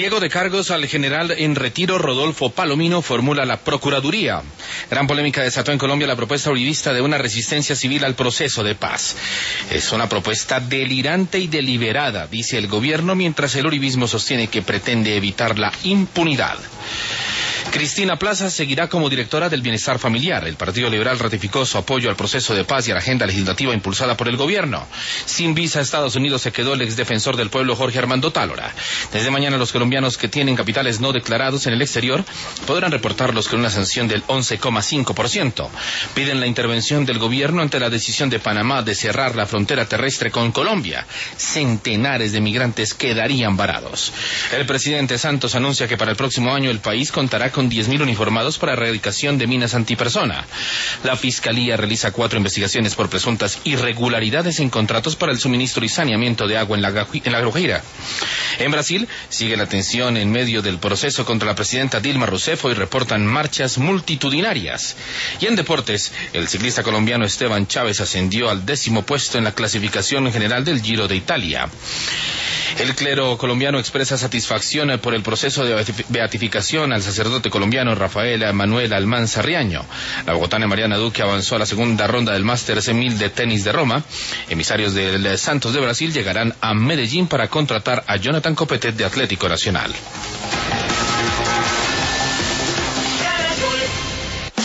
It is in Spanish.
Reniego de cargos al general en retiro Rodolfo Palomino, formula la Procuraduría. Gran polémica desató en Colombia la propuesta uribista de una resistencia civil al proceso de paz. Es una propuesta delirante y deliberada, dice el gobierno, mientras el uribismo sostiene que pretende evitar la impunidad. Cristina Plaza seguirá como directora del Bienestar Familiar. El Partido Liberal ratificó su apoyo al proceso de paz y a la agenda legislativa impulsada por el gobierno. Sin visa a Estados Unidos se quedó el exdefensor del pueblo Jorge Armando Tálora. Desde mañana los colombianos que tienen capitales no declarados en el exterior podrán reportarlos con una sanción del 11,5%. Piden la intervención del gobierno ante la decisión de Panamá de cerrar la frontera terrestre con Colombia. Centenares de migrantes quedarían varados. El presidente Santos anuncia que para el próximo año el país contará con 10.000 uniformados para erradicación de minas antipersona. La Fiscalía realiza 4 investigaciones por presuntas irregularidades en contratos para el suministro y saneamiento de agua en la Guajira. En Brasil sigue la tensión en medio del proceso contra la presidenta Dilma Rousseff y reportan marchas multitudinarias. Y en deportes, el ciclista colombiano Esteban Chávez ascendió al 10º puesto en la clasificación general del Giro de Italia. El clero colombiano expresa satisfacción por el proceso de beatificación al sacerdote colombiano Rafael Manuel Almanza Riaño. La bogotana Mariana Duque avanzó a la segunda ronda del Masters 1000 de tenis de Roma. Emisarios del Santos de Brasil llegarán a Medellín para contratar a Jonathan Copetet de Atlético Nacional.